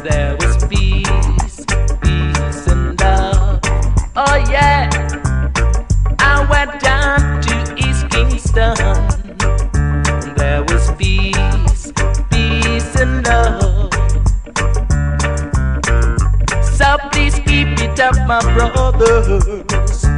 there was peace, peace and love. Oh yeah, I went down to East Kingston. There was peace, peace and love. So please keep it up, my brothers.